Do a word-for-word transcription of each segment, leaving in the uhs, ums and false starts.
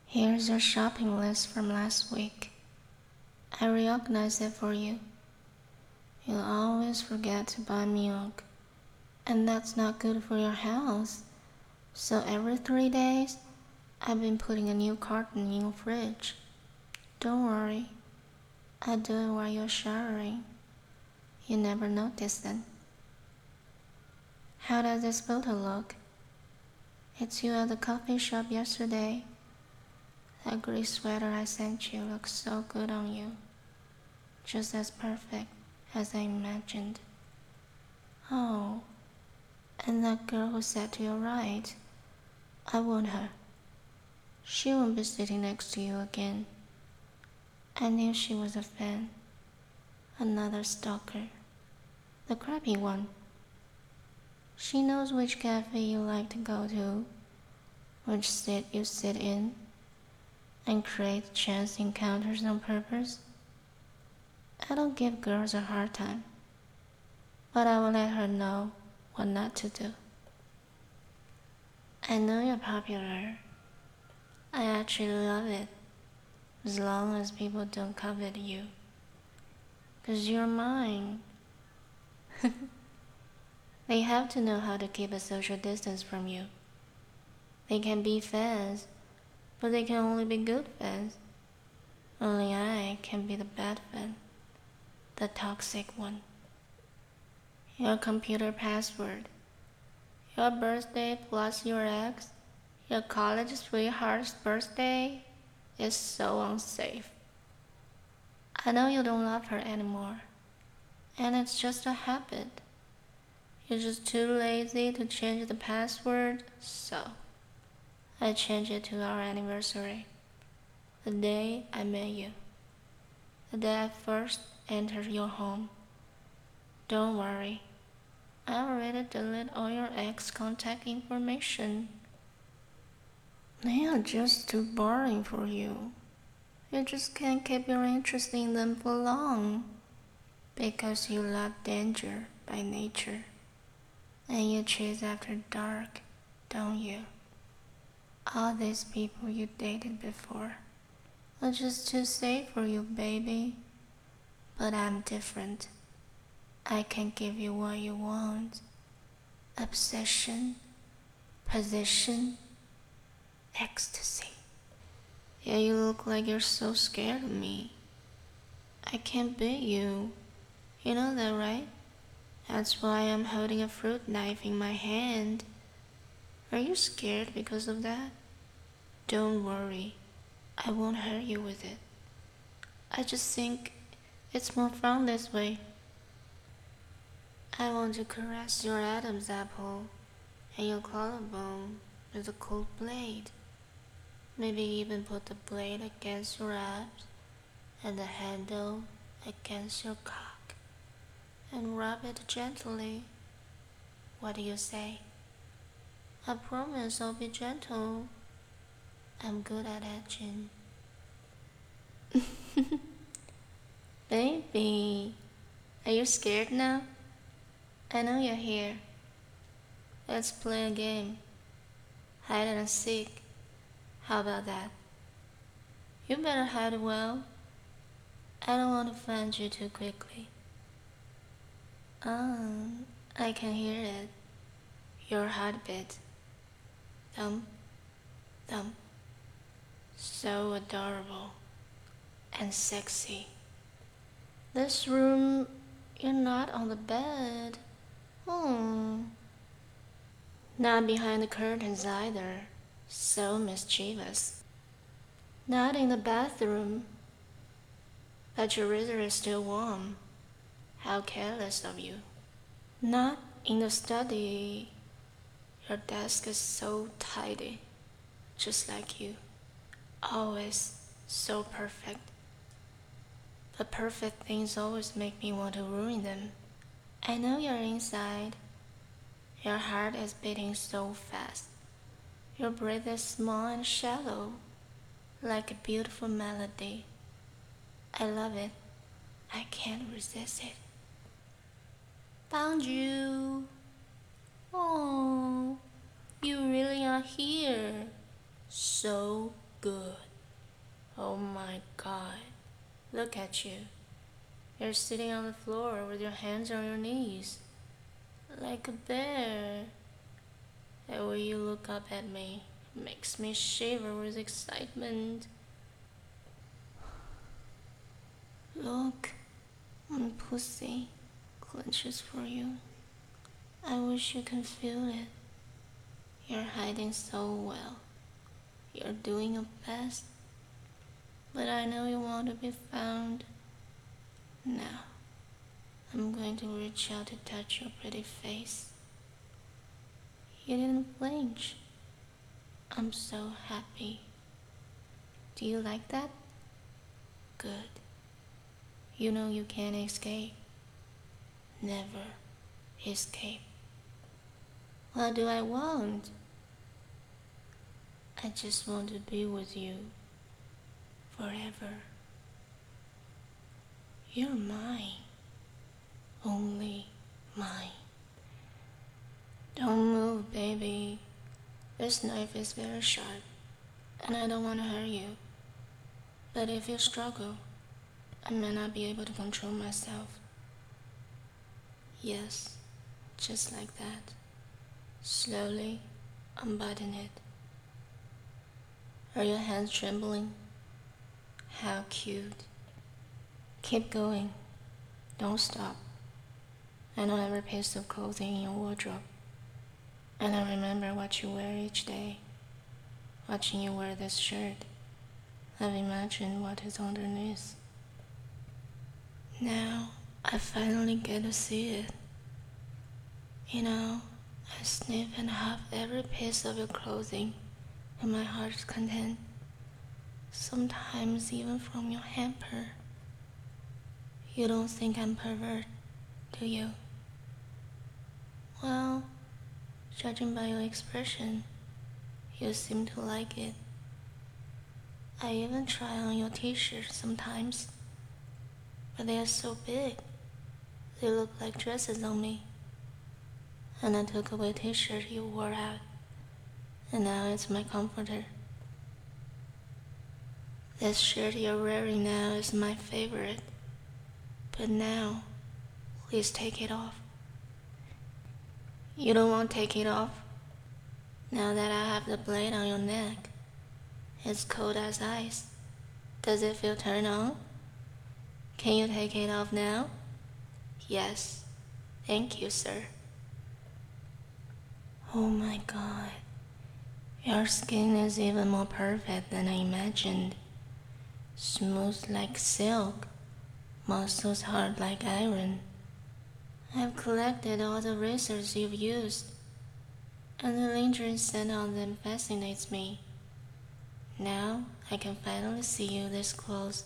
Here's your shopping list from last week. I reorganized it for you. You'll always forget to buy milk, and that's not good for your health. So every three days, I've been putting a new carton in your fridge. Don't worry, I do it while you're showering. You never notice it. How does this photo look? It's you at the coffee shop yesterday. That gray sweater I sent you looks so good on you. Just as perfect as I imagined. Oh, and that girl who sat to your right. I want her. She won't be sitting next to you again. I knew she was a fan. Another stalker. The crappy one. She knows which cafe you like to go to, which seat you sit in, and create chance encounters on purpose. I don't give girls a hard time, but I will let her know what not to do. I know you're popular. I actually love it, as long as people don't covet you. 'Cause you're mine. They have to know how to keep a social distance from you. They can be fans, but they can only be good fans. Only I can be the bad fan, the toxic one. Your computer password, your birthday plus your ex, your college sweetheart's birthday is so unsafe. I know you don't love her anymore, and it's just a habit. You're just too lazy to change the password, so I changed it to our anniversary. The day I met you. The day I first entered your home. Don't worry. I already deleted all your ex contact information. They are just too boring for you. You just can't keep your interest in them for long. Because you love danger by nature. And you chase after dark, don't you? All these people you dated before are just too safe for you, baby. But I'm different. I can give you what you want. Obsession, position, ecstasy. Yeah, you look like you're so scared of me. I can't beat you. You know that, right? That's why I'm holding a fruit knife in my hand. Are you scared because of that? Don't worry. I won't hurt you with it. I just think it's more fun this way. I want to caress your Adam's apple and your collarbone with a cold blade. Maybe even put the blade against your abs and the handle against your cock and rub it gently. What do you say? I promise I'll be gentle. I'm good at edging. Baby, are you scared now? I know you're here. Let's play a game. Hide and seek. How about that? You better hide well. I don't want to find you too quickly. Um, I can hear it. Your heartbeat. Thump, thump. So adorable and sexy. This room, you're not on the bed. Hmm. Not behind the curtains either. So mischievous. Not in the bathroom. But your razor is still warm. How careless of you. Not in the study. Your desk is so tidy. Just like you. Always so perfect. But perfect things always make me want to ruin them. I know you're inside. Your heart is beating so fast. Your breath is small and shallow, like a beautiful melody. I love it. I can't resist it. Found you. Oh, you really are here. So Good. Oh my god. Look at you. You're sitting on the floor with your hands on your knees. Like a bear. The way you look up at me makes me shiver with excitement. Look, my pussy clenches for you. I wish you can feel it. You're hiding so well. You're doing your best. But I know you want to be found. Now, I'm going to reach out to touch your pretty face. You didn't flinch. I'm so happy. Do you like that? Good. You know you can't escape. Never escape. What do I want? I just want to be with you forever. You're mine. Only mine. Don't move, baby. This knife is very sharp, and I don't want to hurt you. But if you struggle, I may not be able to control myself. Yes, just like that. Slowly unbutton it. Are your hands trembling? How cute. Keep going. Don't stop. I know every piece of clothing in your wardrobe. And I remember what you wear each day. Watching you wear this shirt, I've imagined what is underneath. Now, I finally get to see it. You know, I sniff and huff every piece of your clothing in my heart's content. Sometimes even from your hamper. You don't think I'm pervert, do you? Well, judging by your expression, you seem to like it. I even try on your t-shirts sometimes, but they are so big, they look like dresses on me. And I took away a t-shirt you wore out, and now it's my comforter. This shirt you're wearing now is my favorite, but now, please take it off. You don't want to take it off? Now that I have the blade on your neck, it's cold as ice. Does it feel turned on? Can you take it off now? Yes. Thank you, sir. Oh my god. Your skin is even more perfect than I imagined. Smooth like silk, muscles hard like iron. I've collected all the razors you've used, and the lingering scent on them fascinates me. Now I can finally see you this close.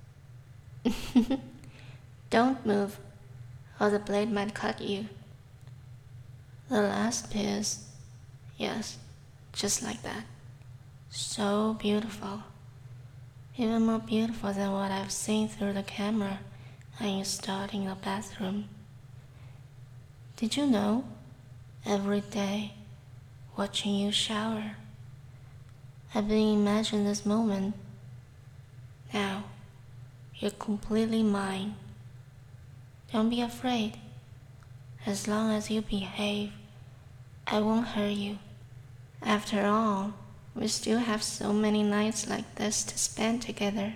Don't move, or the blade might cut you. The last piece, yes, just like that. So beautiful. Even more beautiful than what I've seen through the camera I installed in the bathroom. Did you know? Every day, watching you shower, I've been imagining this moment. Now, you're completely mine. Don't be afraid. As long as you behave, I won't hurt you. After all, we still have so many nights like this to spend together.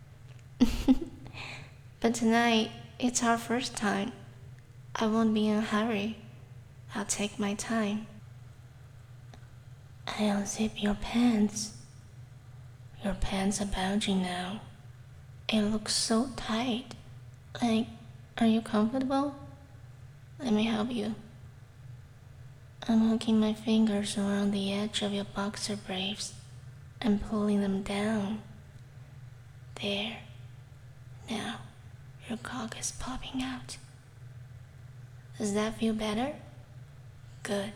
But tonight, it's our first time. I won't be in a hurry. I'll take my time. I unzip your pants. Your pants are bulging now. It looks so tight. Like, are you comfortable? Let me help you. I'm hooking my fingers around the edge of your boxer briefs and pulling them down. There. Now, your cock is popping out. Does that feel better? Good.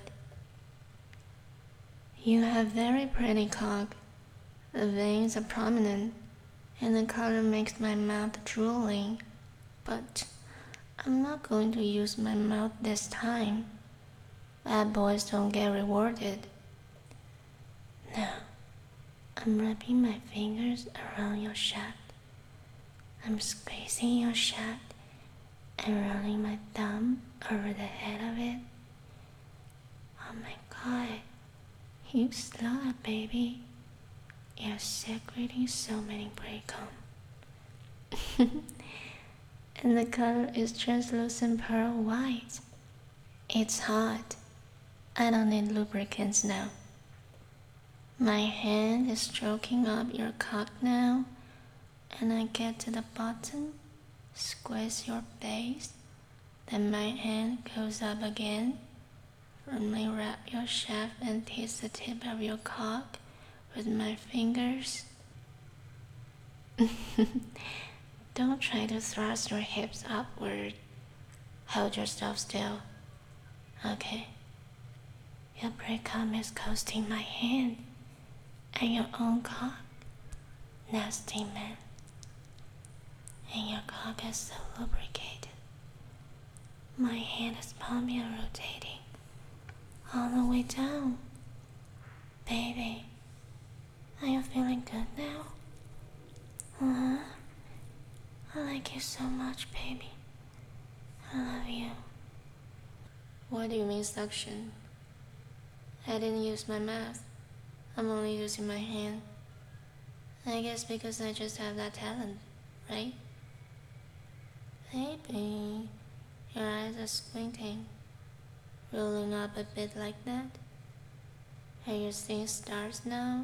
You have very pretty cock. The veins are prominent, and the color makes my mouth drooling. But I'm not going to use my mouth this time. Bad boys don't get rewarded. Now, I'm wrapping my fingers around your shaft. I'm squeezing your shaft and rolling my thumb over the head of it. Oh my god, you slow up, baby. You're secreting so many breadcrumbs. And the color is translucent pearl white. It's hot. I don't need lubricants now. My hand is stroking up your cock now, and I get to the bottom, squeeze your face, then my hand goes up again, firmly wrap your shaft and taste the tip of your cock with my fingers. Don't try to thrust your hips upward. Hold yourself still. Okay. Your breadcrumb is coasting my hand and your own cock. Nasty man. And your cock is so lubricated. My hand is pumping and rotating all the way down. Baby, are you feeling good now? Uh-huh. I like you so much, baby. I love you. What do you mean suction? I didn't use my mouth. I'm only using my hand. I guess because I just have that talent, right? Baby, your eyes are squinting, rolling up a bit like that. Are you seeing stars now?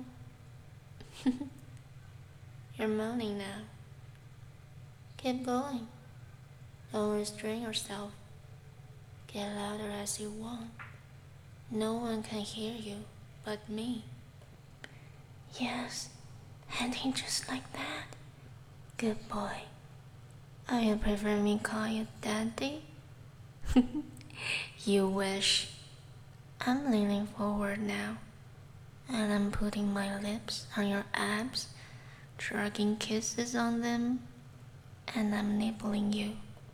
You're moaning now. Keep going. Don't restrain yourself. Get louder as you want. No one can hear you but me. Yes, handing just like that. Good boy. Oh, you prefer me call you daddy? You wish. I'm leaning forward now, and I'm putting my lips on your abs, drugging kisses on them, and I'm nibbling you.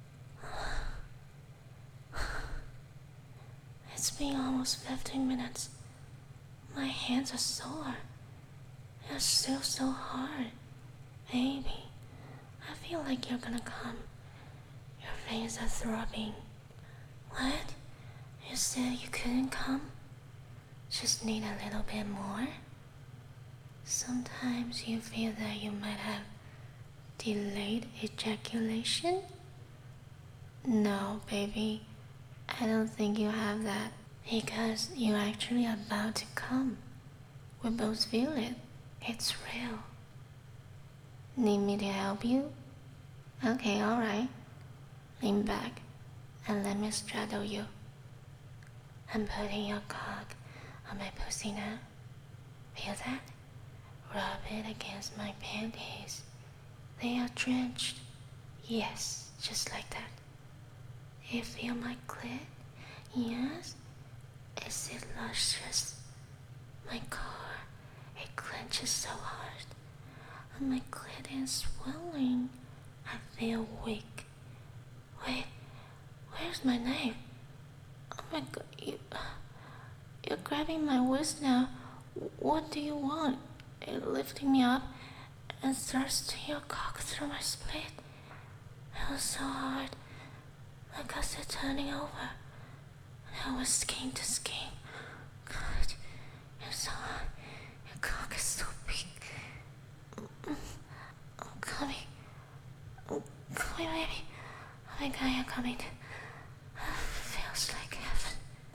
It's been almost fifteen minutes. My hands are sore. You're still so hard. Baby, I feel like you're gonna come. Your veins are throbbing. What? You said you couldn't come? Just need a little bit more? Sometimes you feel that you might have delayed ejaculation? No, baby. I don't think you have that, because you're actually about to come. We both feel it. It's real. Need me to help you? Okay, alright. Lean back and let me straddle you. I'm putting your cock on my pussy now. Feel that? Rub it against my panties. They are drenched. Yes, just like that. You feel my clit? Yes? Is it luscious? My core, it clenches so hard. And my clit is swelling. I feel weak. Wait, where's my knife? Oh my god, you, you're grabbing my waist now. What do you want? You're lifting me up and thrusting your cock through my split. It was so hard. My guts are turning over. And I was skin to skin. God, you're so hot. Your cock is so big. I'm coming. I'm coming, baby. Oh my god, you're coming. Feels like heaven.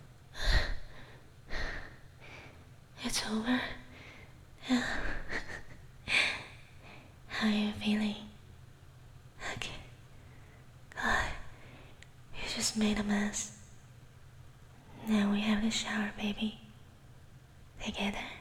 It's over. Yeah. How are you feeling? Okay. God, you just made a mess. Now we have the shower, baby. Together.